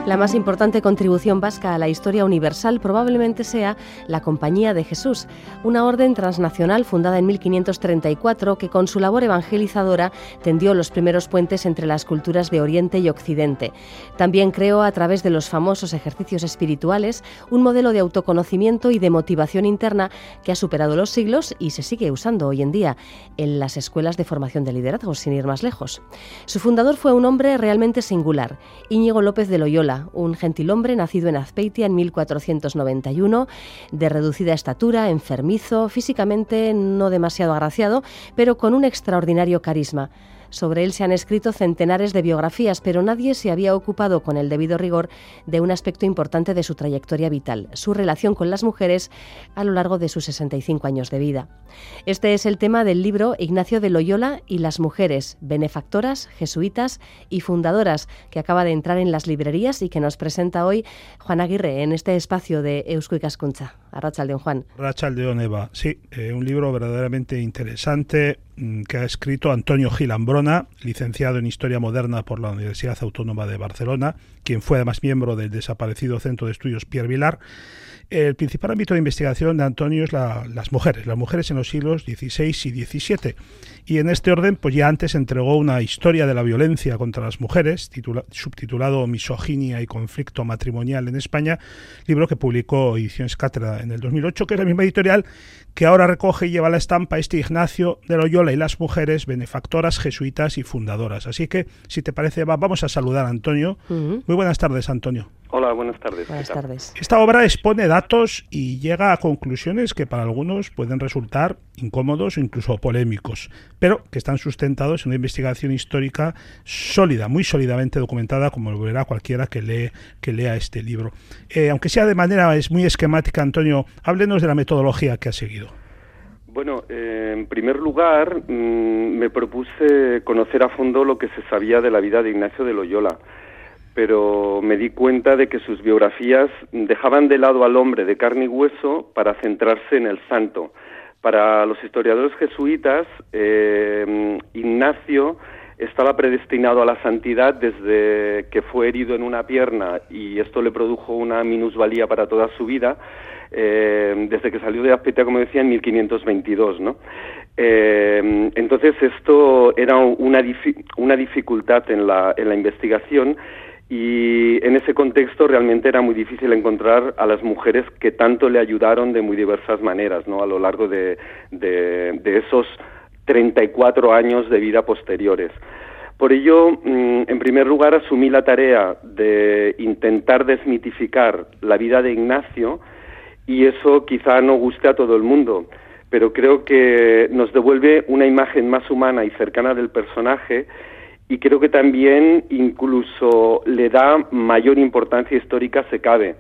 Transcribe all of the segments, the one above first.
La más importante contribución vasca a la historia universal probablemente sea la Compañía de Jesús, una orden transnacional fundada en 1534 que con su labor evangelizadora tendió los primeros puentes entre las culturas de Oriente y Occidente. También creó, a través de los famosos ejercicios espirituales, un modelo de autoconocimiento y de motivación interna que ha superado los siglos y se sigue usando hoy en día en las escuelas de formación de liderazgo, sin ir más lejos. Su fundador fue un hombre realmente singular, Íñigo López de Loyola, un gentilhombre nacido en Azpeitia en 1491, de reducida estatura, enfermizo, físicamente no demasiado agraciado, pero con un extraordinario carisma. Sobre él se han escrito centenares de biografías, pero nadie se había ocupado con el debido rigor de un aspecto importante de su trayectoria vital, su relación con las mujeres a lo largo de sus 65 años de vida. Este es el tema del libro Ignacio de Loyola y las mujeres, benefactoras, jesuitas y fundadoras, que acaba de entrar en las librerías y que nos presenta hoy Juan Aguirre en este espacio de Eusko Ikaskuntza. Arratsaldeon, Juan. Arratsaldeon, Eva. Sí, un libro verdaderamente interesante que ha escrito Antonio Gil Ambrona, licenciado en Historia Moderna por la Universidad Autónoma de Barcelona, quien fue además miembro del desaparecido Centro de Estudios Pierre Vilar. El principal ámbito de investigación de Antonio es las mujeres en los siglos XVI y XVII. Y en este orden, pues ya antes entregó una historia de la violencia contra las mujeres, subtitulado Misoginia y conflicto matrimonial en España, libro que publicó Ediciones Cátedra en el 2008, que es la misma editorial que ahora recoge y lleva la estampa Ignacio de Loyola y las mujeres, benefactoras, jesuitas y fundadoras. Así que, si te parece, vamos a saludar a Antonio. Muy buenas tardes, Antonio. Hola, buenas tardes. Buenas tardes. Esta obra expone datos y llega a conclusiones que para algunos pueden resultar incómodos o incluso polémicos, pero que están sustentados en una investigación histórica sólida, muy sólidamente documentada, como lo verá cualquiera que lea este libro. Aunque sea de manera muy esquemática, Antonio, háblenos de la metodología que ha seguido. Bueno, en primer lugar, me propuse conocer a fondo lo que se sabía de la vida de Ignacio de Loyola, pero me di cuenta de que sus biografías dejaban de lado al hombre de carne y hueso para centrarse en el santo. Para los historiadores jesuitas, Ignacio estaba predestinado a la santidad desde que fue herido en una pierna y esto le produjo una minusvalía para toda su vida, desde que salió de Azpeitia, como decía, en 1522, ¿no? Entonces esto era una dificultad en la investigación. Y en ese contexto realmente era muy difícil encontrar a las mujeres que tanto le ayudaron de muy diversas maneras, ¿no? A lo largo de esos 34 años de vida posteriores. Por ello, en primer lugar, asumí la tarea de intentar desmitificar la vida de Ignacio, y eso quizá no guste a todo el mundo, pero creo que nos devuelve una imagen más humana y cercana del personaje, y creo que también incluso le da mayor importancia histórica si cabe.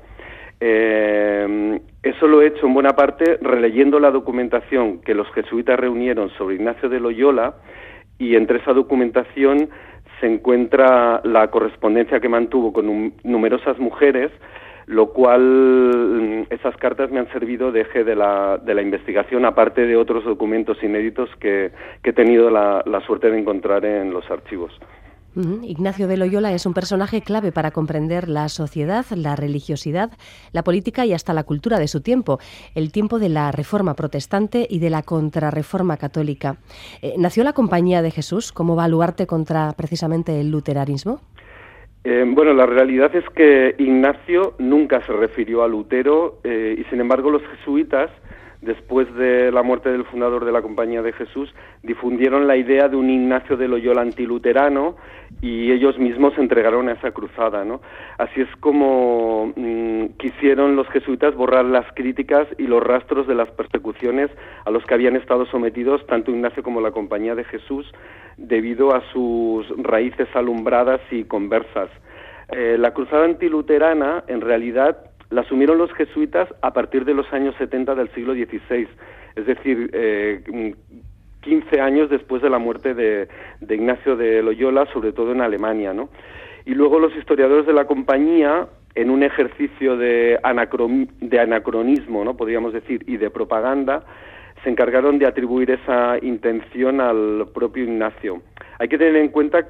Eso lo he hecho en buena parte releyendo la documentación que los jesuitas reunieron sobre Ignacio de Loyola, y entre esa documentación se encuentra la correspondencia que mantuvo con numerosas mujeres, lo cual esas cartas me han servido de eje de la investigación, aparte de otros documentos inéditos que he tenido la suerte de encontrar en los archivos. Ignacio de Loyola es un personaje clave para comprender la sociedad, la religiosidad, la política y hasta la cultura de su tiempo, el tiempo de la Reforma protestante y de la Contrarreforma católica. ¿Nació la Compañía de Jesús como baluarte contra precisamente el luteranismo? Bueno, la realidad es que Ignacio nunca se refirió a Lutero, y sin embargo los jesuitas, después de la muerte del fundador de la Compañía de Jesús, difundieron la idea de un Ignacio de Loyola antiluterano, y ellos mismos se entregaron a esa cruzada, ¿no? Así es como quisieron los jesuitas borrar las críticas y los rastros de las persecuciones a los que habían estado sometidos tanto Ignacio como la Compañía de Jesús, debido a sus raíces alumbradas y conversas. La cruzada antiluterana, en realidad, la asumieron los jesuitas a partir de los años 70 del siglo XVI, es decir, 15 años después de la muerte de Ignacio de Loyola, sobre todo en Alemania, ¿no? Y luego los historiadores de la Compañía, en un ejercicio de anacronismo, ¿no?, podríamos decir, y de propaganda, se encargaron de atribuir esa intención al propio Ignacio. Hay que tener en cuenta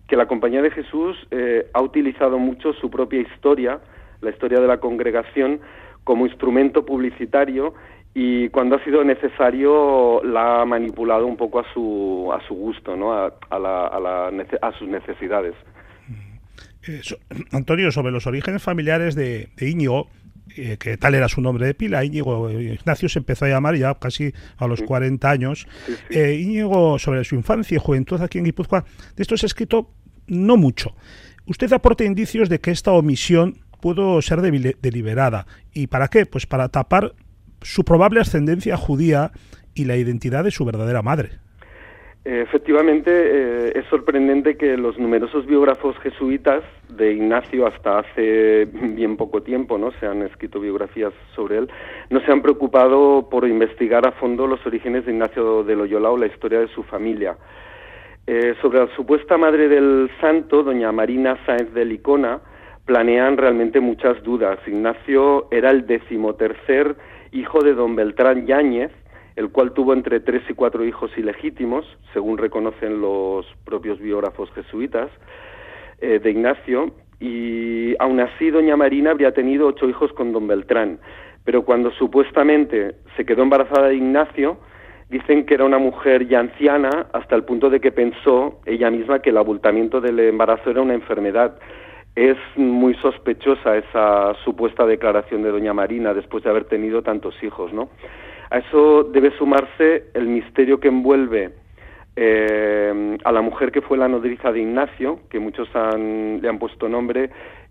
que la Compañía de Jesús ha utilizado mucho su propia historia, la historia de la congregación, como instrumento publicitario, y cuando ha sido necesario la ha manipulado un poco a su gusto, ¿no? a sus necesidades. Antonio, sobre los orígenes familiares de Íñigo, que tal era su nombre de pila, Íñigo Ignacio se empezó a llamar ya casi a los 40 años. Íñigo, sobre su infancia y juventud aquí en Guipúzcoa, de esto se ha escrito no mucho. Usted aporta indicios de que esta omisión pudo ser deliberada. ¿Y para qué? Pues para tapar su probable ascendencia judía y la identidad de su verdadera madre. Efectivamente, es sorprendente que los numerosos biógrafos jesuitas de Ignacio hasta hace bien poco tiempo, ¿no?, se han escrito biografías sobre él, no se han preocupado por investigar a fondo los orígenes de Ignacio de Loyola o la historia de su familia. Sobre la supuesta madre del santo, doña Marina Sáenz de Licona, planean realmente muchas dudas. Ignacio era el 13º hijo de don Beltrán Yáñez, el cual tuvo entre 3 y 4 hijos ilegítimos, según reconocen los propios biógrafos jesuitas de Ignacio, y aún así doña Marina habría tenido 8 hijos con don Beltrán, pero cuando supuestamente se quedó embarazada de Ignacio, dicen que era una mujer ya anciana, hasta el punto de que pensó ella misma que el abultamiento del embarazo era una enfermedad. Es muy sospechosa esa supuesta declaración de doña Marina después de haber tenido tantos hijos, ¿no? A eso debe sumarse el misterio que envuelve a la mujer que fue la nodriza de Ignacio, que muchos le han puesto nombre,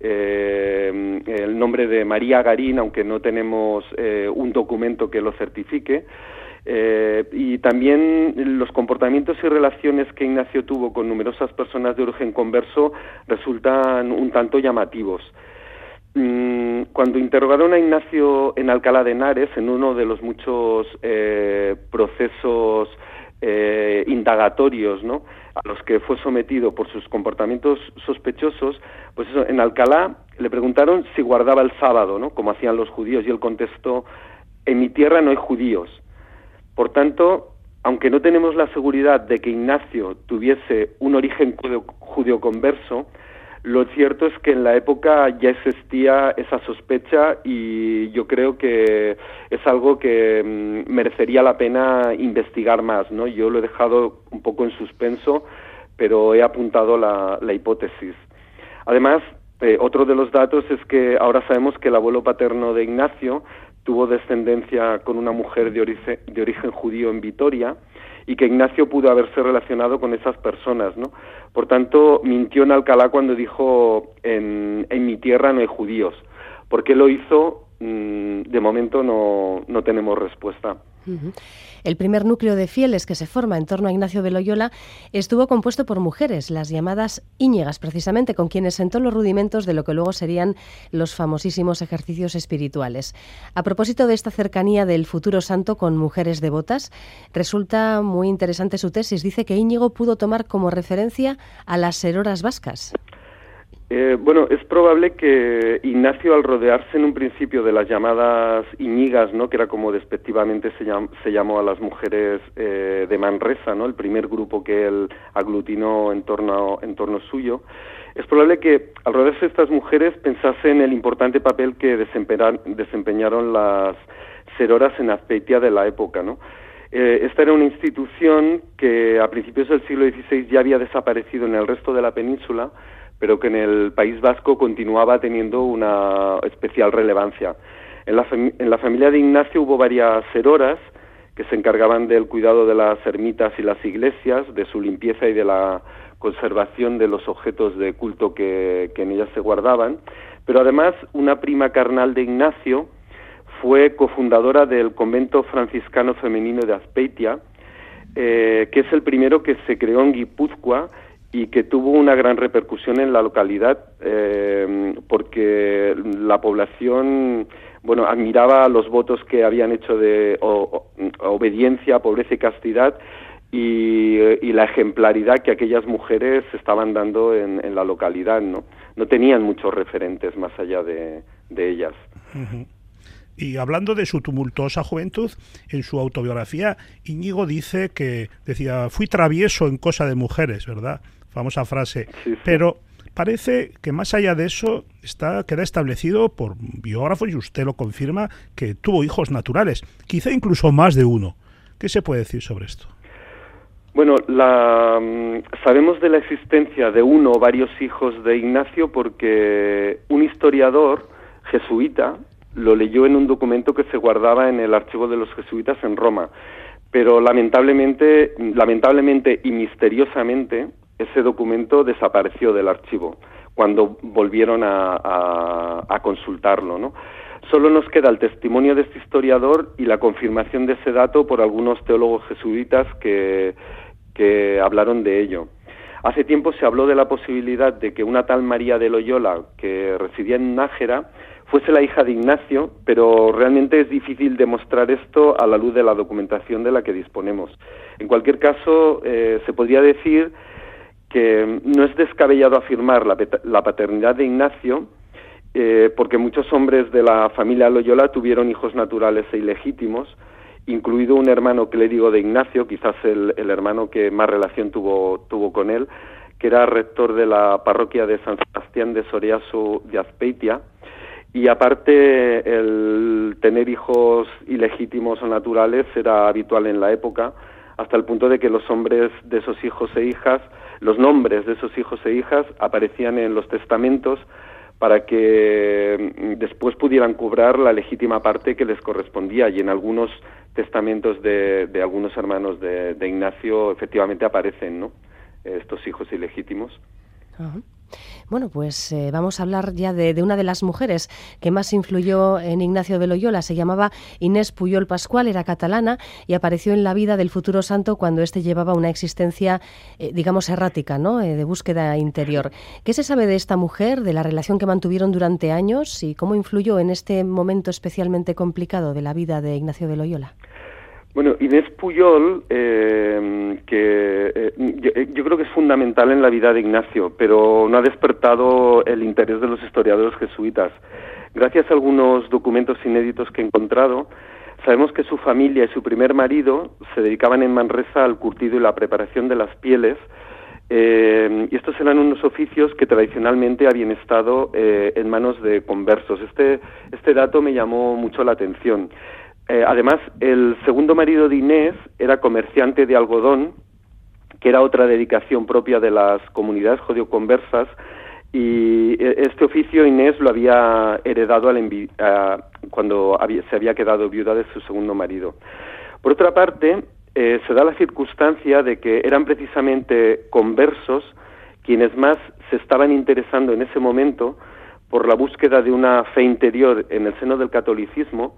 el nombre de María Garín, aunque no tenemos un documento que lo certifique, y también los comportamientos y relaciones que Ignacio tuvo con numerosas personas de origen converso resultan un tanto llamativos. Cuando interrogaron a Ignacio en Alcalá de Henares, en uno de los muchos procesos indagatorios, ¿no?, a los que fue sometido por sus comportamientos sospechosos, pues eso, en Alcalá le preguntaron si guardaba el sábado, ¿no?, como hacían los judíos, y él contestó: en mi tierra no hay judíos. Por tanto, aunque no tenemos la seguridad de que Ignacio tuviese un origen judío converso, lo cierto es que en la época ya existía esa sospecha, y yo creo que es algo que merecería la pena investigar más, ¿no? Yo lo he dejado un poco en suspenso, pero he apuntado la hipótesis. Además, otro de los datos es que ahora sabemos que el abuelo paterno de Ignacio tuvo descendencia con una mujer de origen judío en Vitoria, y que Ignacio pudo haberse relacionado con esas personas, ¿no? Por tanto, mintió en Alcalá cuando dijo en mi tierra no hay judíos. ¿Por qué lo hizo? De momento no tenemos respuesta. El primer núcleo de fieles que se forma en torno a Ignacio de Loyola estuvo compuesto por mujeres, las llamadas íñigas, precisamente, con quienes sentó los rudimentos de lo que luego serían los famosísimos ejercicios espirituales. A propósito de esta cercanía del futuro santo con mujeres devotas, resulta muy interesante su tesis. Dice que Íñigo pudo tomar como referencia a las seroras vascas. Bueno, es probable que Ignacio, al rodearse en un principio de las llamadas íñigas, ¿no?, que era como despectivamente se llamó a las mujeres de Manresa, ¿no?, el primer grupo que él aglutinó en torno suyo, es probable que al rodearse de estas mujeres pensase en el importante papel que desempeñaron las seroras en Azpeitia de la época, ¿no? Esta era una institución que a principios del siglo XVI ya había desaparecido en el resto de la península, pero que en el País Vasco continuaba teniendo una especial relevancia. En la familia de Ignacio hubo varias seroras que se encargaban del cuidado de las ermitas y las iglesias, de su limpieza y de la conservación de los objetos de culto que en ellas se guardaban, pero además una prima carnal de Ignacio fue cofundadora del convento franciscano femenino de Azpeitia, que es el primero que se creó en Guipúzcoa y que tuvo una gran repercusión en la localidad, porque la población, bueno, admiraba los votos que habían hecho de obediencia, pobreza y castidad, y la ejemplaridad que aquellas mujeres estaban dando en la localidad, ¿no? No tenían muchos referentes más allá de ellas. Uh-huh. Y hablando de su tumultuosa juventud, en su autobiografía, Íñigo dice que, decía, fui travieso en cosa de mujeres, ¿verdad? famosa frase, Sí. pero parece que más allá de eso queda establecido por biógrafos, y usted lo confirma, que tuvo hijos naturales, quizá incluso más de uno. ¿Qué se puede decir sobre esto? Bueno, sabemos de la existencia de uno o varios hijos de Ignacio porque un historiador jesuita lo leyó en un documento que se guardaba en el archivo de los jesuitas en Roma, pero lamentablemente y misteriosamente ese documento desapareció del archivo cuando volvieron a consultarlo, ¿no? Solo nos queda el testimonio de este historiador y la confirmación de ese dato por algunos teólogos jesuitas que hablaron de ello. Hace tiempo se habló de la posibilidad de que una tal María de Loyola, que residía en Nájera, fuese la hija de Ignacio, pero realmente es difícil demostrar esto a la luz de la documentación de la que disponemos. En cualquier caso, se podría decir que no es descabellado afirmar la paternidad de Ignacio, porque muchos hombres de la familia Loyola tuvieron hijos naturales e ilegítimos, incluido un hermano clérigo de Ignacio, quizás el hermano que más relación tuvo con él, que era rector de la parroquia de San Sebastián de Soriaso de Azpeitia. Y aparte, el tener hijos ilegítimos o naturales era habitual en la época, hasta el punto de que los nombres de esos hijos e hijas aparecían en los testamentos para que después pudieran cobrar la legítima parte que les correspondía, y en algunos testamentos de algunos hermanos de Ignacio efectivamente aparecen, ¿no?, estos hijos ilegítimos. Ajá. Bueno, pues vamos a hablar ya de una de las mujeres que más influyó en Ignacio de Loyola. Se llamaba Inés Pujol Pascual, era catalana y apareció en la vida del futuro santo cuando éste llevaba una existencia, digamos, errática, ¿no?, de búsqueda interior. ¿Qué se sabe de esta mujer, de la relación que mantuvieron durante años y cómo influyó en este momento especialmente complicado de la vida de Ignacio de Loyola? Bueno, Inés Pujol, yo creo que es fundamental en la vida de Ignacio, pero no ha despertado el interés de los historiadores jesuitas. Gracias a algunos documentos inéditos que he encontrado, sabemos que su familia y su primer marido se dedicaban en Manresa al curtido y la preparación de las pieles, y estos eran unos oficios que tradicionalmente habían estado en manos de conversos. Este dato me llamó mucho la atención. Además, el segundo marido de Inés era comerciante de algodón, que era otra dedicación propia de las comunidades judeoconversas, y este oficio Inés lo había heredado cuando se había quedado viuda de su segundo marido. Por otra parte, se da la circunstancia de que eran precisamente conversos quienes más se estaban interesando en ese momento por la búsqueda de una fe interior en el seno del catolicismo,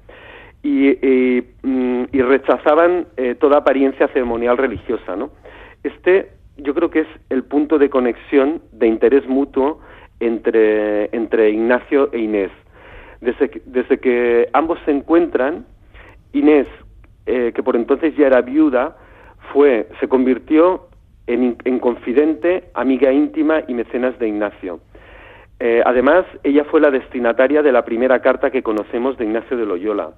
y rechazaban toda apariencia ceremonial religiosa, ¿no? Yo creo que es el punto de conexión de interés mutuo entre Ignacio e Inés. Desde que ambos se encuentran, Inés, que por entonces ya era viuda, se convirtió en confidente, amiga íntima y mecenas de Ignacio. Además, ella fue la destinataria de la primera carta que conocemos de Ignacio de Loyola.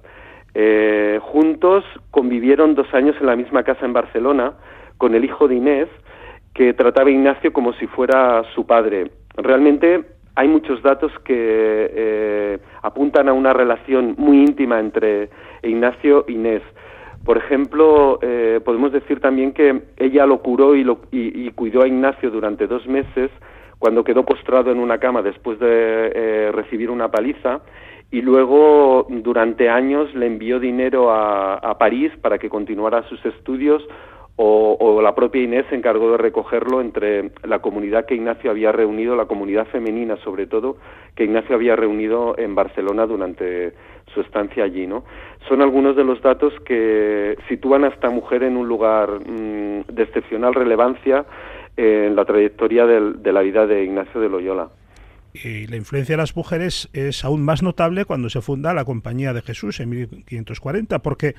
Juntos convivieron 2 años en la misma casa en Barcelona con el hijo de Inés, que trataba a Ignacio como si fuera su padre. Realmente hay muchos datos que apuntan a una relación muy íntima entre Ignacio e Inés. Por ejemplo, podemos decir también que ella lo curó y cuidó a Ignacio durante 2 meses, cuando quedó postrado en una cama después de recibir una paliza, y luego durante años le envió dinero a París para que continuara sus estudios, o la propia Inés se encargó de recogerlo entre la comunidad que Ignacio había reunido, la comunidad femenina sobre todo, que Ignacio había reunido en Barcelona durante su estancia allí, ¿no? Son algunos de los datos que sitúan a esta mujer en un lugar de excepcional relevancia en la trayectoria de la vida de Ignacio de Loyola. Y la influencia de las mujeres es aún más notable cuando se funda la Compañía de Jesús en 1540, porque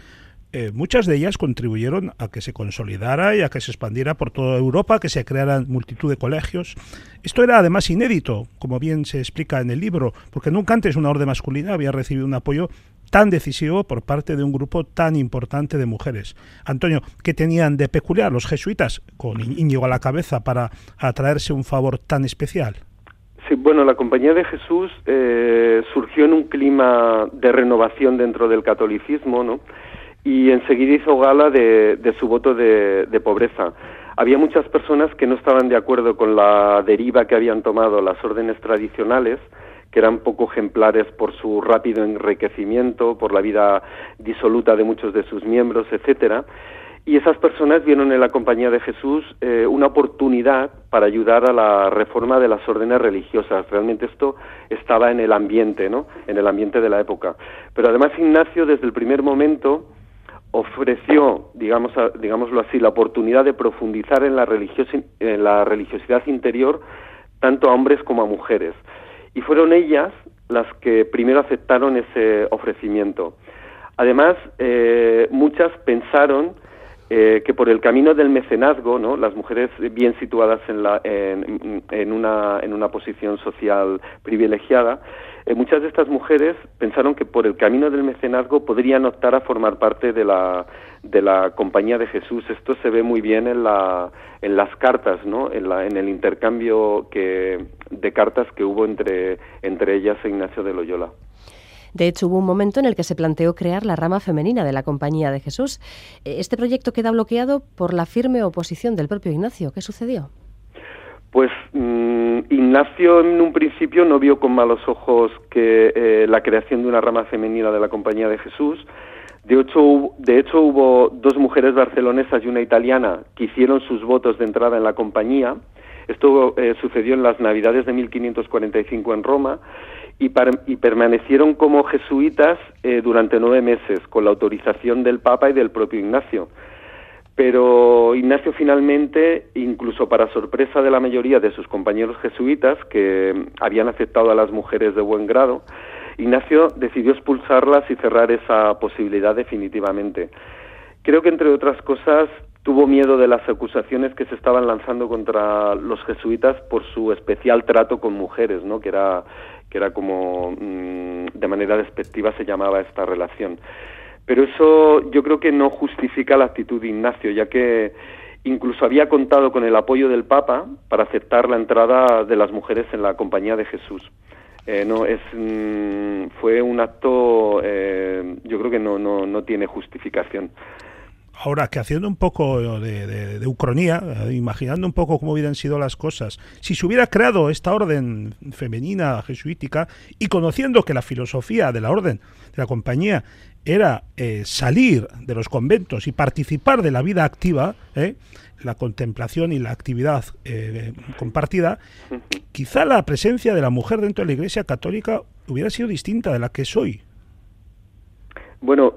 muchas de ellas contribuyeron a que se consolidara y a que se expandiera por toda Europa, que se crearan multitud de colegios. Esto era además inédito, como bien se explica en el libro, porque nunca antes una orden masculina había recibido un apoyo tan decisivo por parte de un grupo tan importante de mujeres. Antonio, ¿qué tenían de peculiar los jesuitas, con Íñigo a la cabeza, para atraerse un favor tan especial? Sí, bueno, la Compañía de Jesús surgió en un clima de renovación dentro del catolicismo, ¿no? Y enseguida hizo gala de su voto de pobreza. Había muchas personas que no estaban de acuerdo con la deriva que habían tomado las órdenes tradicionales, que eran poco ejemplares por su rápido enriquecimiento, por la vida disoluta de muchos de sus miembros, etcétera. Y esas personas vieron en la Compañía de Jesús una oportunidad para ayudar a la reforma de las órdenes religiosas. Realmente esto estaba en el ambiente, ¿no? En el ambiente de la época. Pero además Ignacio, desde el primer momento, ofreció, digámoslo así, la oportunidad de profundizar en la religiosidad interior tanto a hombres como a mujeres. Y fueron ellas las que primero aceptaron ese ofrecimiento. Además, muchas pensaron que por el camino del mecenazgo, ¿no?, las mujeres bien situadas en una posición social privilegiada, muchas de estas mujeres pensaron que por el camino del mecenazgo podrían optar a formar parte de la Compañía de Jesús. Esto se ve muy bien en las cartas, ¿no?, en el intercambio de cartas que hubo entre ellas e Ignacio de Loyola. De hecho, hubo un momento en el que se planteó crear la rama femenina de la Compañía de Jesús. Este proyecto queda bloqueado por la firme oposición del propio Ignacio. ¿Qué sucedió? Pues Ignacio en un principio no vio con malos ojos que la creación de una rama femenina de la Compañía de Jesús. De hecho, hubo 2 mujeres barcelonesas y una italiana que hicieron sus votos de entrada en la compañía. Esto sucedió en las Navidades de 1545 en Roma y permanecieron como jesuitas durante 9 meses, con la autorización del Papa y del propio Ignacio. Pero Ignacio finalmente, incluso para sorpresa de la mayoría de sus compañeros jesuitas, que habían aceptado a las mujeres de buen grado, Ignacio decidió expulsarlas y cerrar esa posibilidad definitivamente. Creo que, entre otras cosas, tuvo miedo de las acusaciones que se estaban lanzando contra los jesuitas por su especial trato con mujeres, ¿no?, que era como de manera despectiva se llamaba esta relación. Pero eso yo creo que no justifica la actitud de Ignacio, ya que incluso había contado con el apoyo del Papa para aceptar la entrada de las mujeres en la Compañía de Jesús. Fue un acto, yo creo que no tiene justificación. Ahora, que haciendo un poco de ucronía, imaginando un poco cómo hubieran sido las cosas, si se hubiera creado esta orden femenina jesuítica y conociendo que la filosofía de la orden, de la compañía, era salir de los conventos y participar de la vida activa, la contemplación y la actividad compartida, quizá la presencia de la mujer dentro de la Iglesia Católica hubiera sido distinta de la que es hoy. Bueno,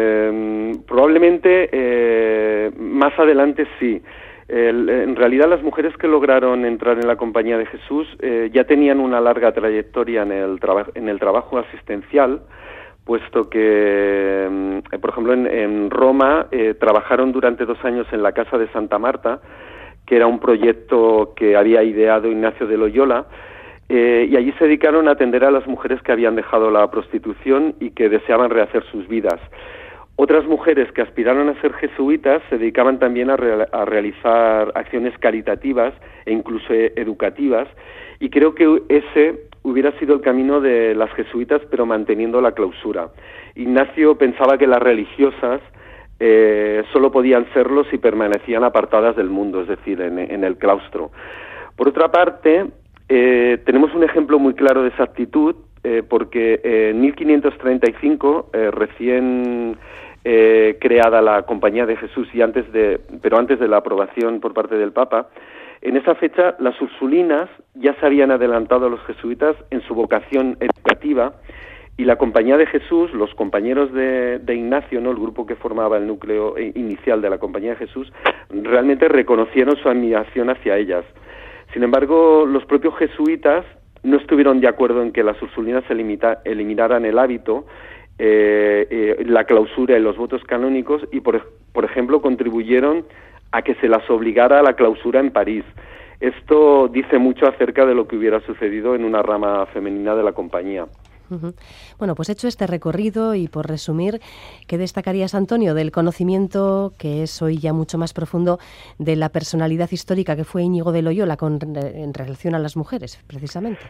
probablemente más adelante sí. En realidad las mujeres que lograron entrar en la Compañía de Jesús ya tenían una larga trayectoria en el trabajo asistencial, puesto que, por ejemplo, en Roma trabajaron durante 2 años en la Casa de Santa Marta, que era un proyecto que había ideado Ignacio de Loyola, y allí se dedicaron a atender a las mujeres que habían dejado la prostitución y que deseaban rehacer sus vidas. Otras mujeres que aspiraron a ser jesuitas se dedicaban también a realizar acciones caritativas e incluso educativas, y creo que ese hubiera sido el camino de las jesuitas, pero manteniendo la clausura. Ignacio pensaba que las religiosas solo podían serlo si permanecían apartadas del mundo, es decir, en el claustro. Por otra parte, tenemos un ejemplo muy claro de esa actitud, porque en 1535, recién creada la Compañía de Jesús, pero antes de la aprobación por parte del Papa, en esa fecha las ursulinas ya se habían adelantado a los jesuitas en su vocación educativa, y la Compañía de Jesús, los compañeros de Ignacio, ¿no?, el grupo que formaba el núcleo inicial de la Compañía de Jesús, realmente reconocieron su admiración hacia ellas. Sin embargo, los propios jesuitas no estuvieron de acuerdo en que las ursulinas eliminaran el hábito la clausura y los votos canónicos y, por ejemplo, contribuyeron a que se las obligara a la clausura en París. Esto dice mucho acerca de lo que hubiera sucedido en una rama femenina de la compañía. Bueno, pues hecho este recorrido y por resumir, ¿qué destacarías, Antonio, del conocimiento que es hoy ya mucho más profundo de la personalidad histórica que fue Íñigo de Loyola en relación a las mujeres, precisamente?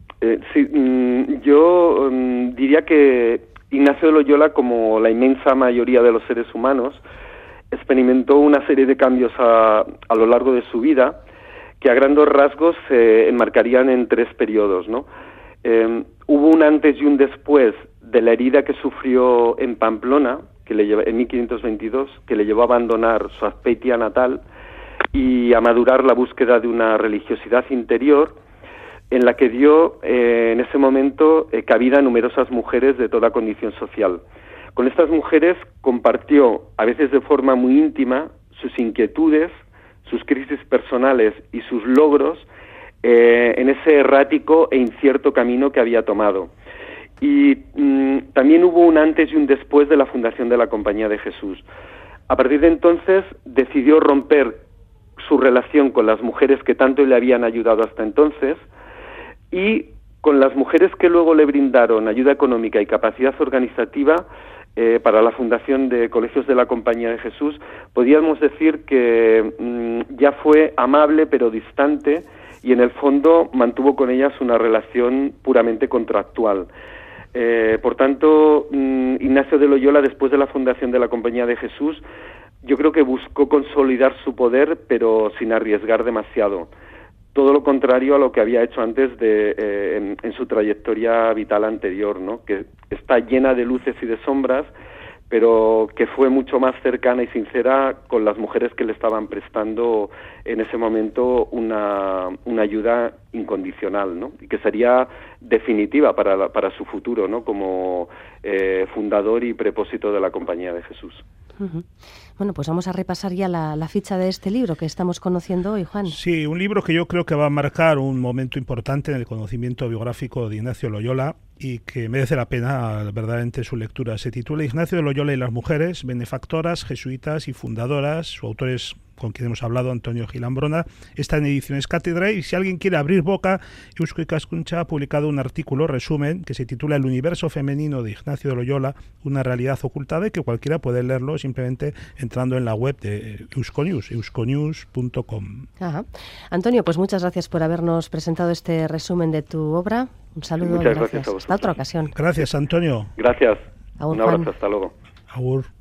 Yo diría que Ignacio de Loyola, como la inmensa mayoría de los seres humanos, experimentó una serie de cambios a lo largo de su vida que a grandes rasgos se enmarcarían en 3 periodos, ¿no? Hubo un antes y un después de la herida que sufrió en Pamplona, en 1522, que le llevó a abandonar su Azpeitia natal y a madurar la búsqueda de una religiosidad interior, en la que dio en ese momento cabida a numerosas mujeres de toda condición social. Con estas mujeres compartió, a veces de forma muy íntima, sus inquietudes, sus crisis personales y sus logros en ese errático e incierto camino que había tomado. Y también hubo un antes y un después de la fundación de la Compañía de Jesús. A partir de entonces decidió romper su relación con las mujeres que tanto le habían ayudado hasta entonces y con las mujeres que luego le brindaron ayuda económica y capacidad organizativa para la fundación de colegios de la Compañía de Jesús. Podríamos decir que ya fue amable pero distante y en el fondo mantuvo con ellas una relación puramente contractual. Por tanto, Ignacio de Loyola, después de la fundación de la Compañía de Jesús, yo creo que buscó consolidar su poder pero sin arriesgar demasiado. Todo lo contrario a lo que había hecho antes en su trayectoria vital anterior, ¿no? Que está llena de luces y de sombras, pero que fue mucho más cercana y sincera con las mujeres que le estaban prestando en ese momento una ayuda incondicional, ¿no? Y que sería definitiva para su futuro, ¿no? Como fundador y prepósito de la Compañía de Jesús. Bueno, pues vamos a repasar ya la ficha de este libro que estamos conociendo hoy, Juan. Sí, un libro que yo creo que va a marcar un momento importante en el conocimiento biográfico de Ignacio Loyola y que merece la pena verdaderamente su lectura. Se titula Ignacio de Loyola y las mujeres, benefactoras, jesuitas y fundadoras. Su autor es, con quien hemos hablado, Antonio Gilambrona. Está en Ediciones Cátedra y si alguien quiere abrir boca, Eusko Ikaskuntza ha publicado un artículo, resumen, que se titula El universo femenino de Ignacio de Loyola, una realidad ocultada, y que cualquiera puede leerlo simplemente entrando en la web de Euskonews, euskonews.com. Ajá. Antonio, pues muchas gracias por habernos presentado este resumen de tu obra. Un saludo. Muchas gracias a vosotros. Hasta otra ocasión. Gracias, Antonio. Gracias. Agur, un abrazo, Juan. hasta luego. Agur.